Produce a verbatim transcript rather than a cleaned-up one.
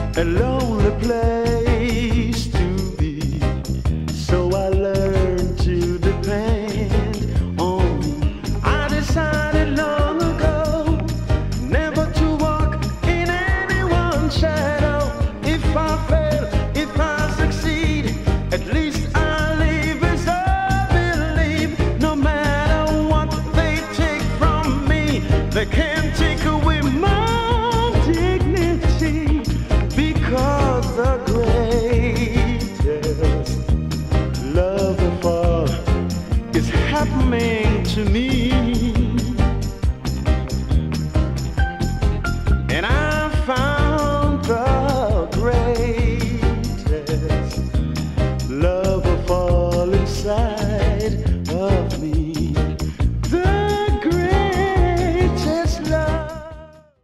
a lonely place to be. So I learned to depend on me. I decided long ago never to walk in anyone's shadow. If I fail, if I succeed, at least I live as I believe. No matter what they take from me, they can't take away my dignity, because the greatest love of all is happening to me.